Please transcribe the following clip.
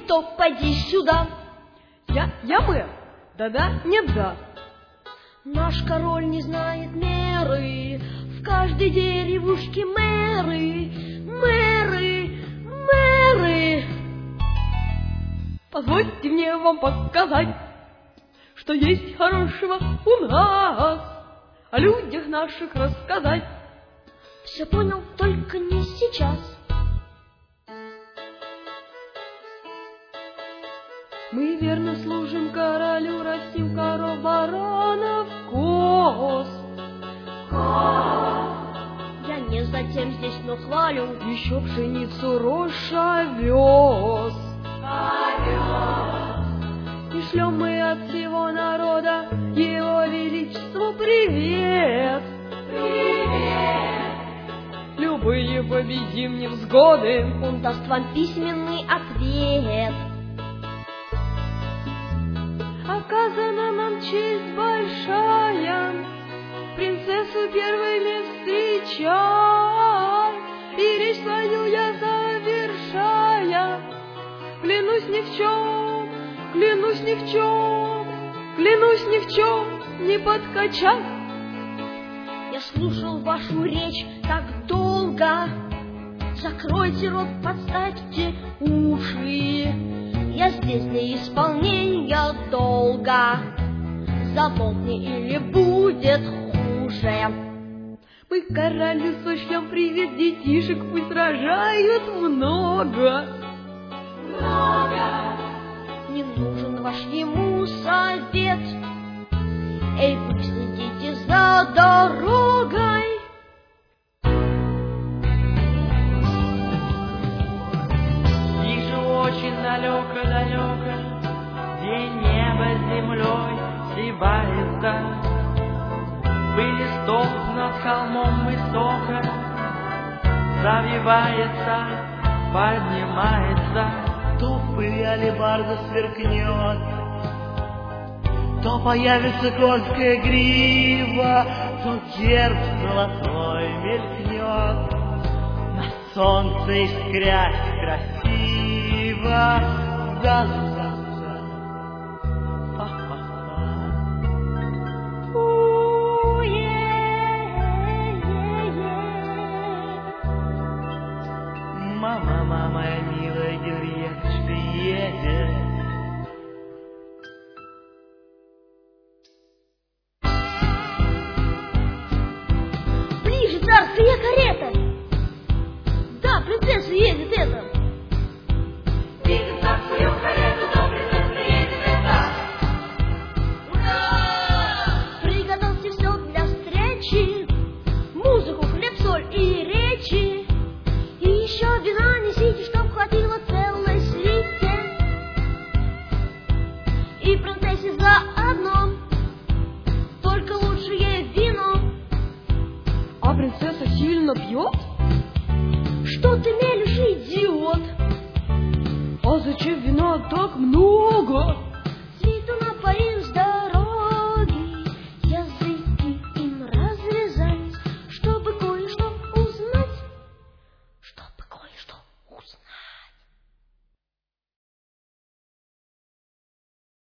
кто, поди сюда. Я мэр. Да-да, нет, да. Наш король не знает меры, в каждой деревушке мэры, мэры, мэры. Позвольте мне вам показать, что есть хорошего у нас, о людях наших рассказать. Все понял, только не сейчас. Мы верно служим королю, растим коров, баранов, коз. Я не затем здесь, но хвалю. Еще пшеницу, рожь, овес. И шлем мы от всего народа Его Величеству привет. Привет. Любые победим невзгоды, Он даст вам письменный ответ. Оказана нам честь большая, принцессу первыми встречай. И речь свою я завершая, клянусь ни в чем, клянусь ни в чем, клянусь ни в чем не подкачать. Я слушал вашу речь так долго, закройте рот, подставьте уши. Я здесь для исполнения долга, замолкни или будет хуже. Мы королю сошлем привет детишек, пусть рожают много. Не нужен ваш ему совет. Эй, вы следите за дорогой. Вижу очень далеко-далеко, где небо с землей сливается. Листок над холмом высоко завивается, поднимается. То в пыли алебарда сверкнет, то появится конская грива, то герб золотой мелькнет, на солнце искрясь красиво. Да-да-да, па-па-па. Мама, моя милая Генриеточка едет. Ближе, царская карета. Да, принцесса едет это. Видит царскую карету, да, принцесса едет это. Ура! Приготовьте все для встречи, музыку, хлеб, соль и речи. И еще вина несите, чтоб хватило целой свите. И принцессе заодно, только лучше ей вино. А принцесса сильно пьет? Что ты мелешь, идиот? А зачем вина так много?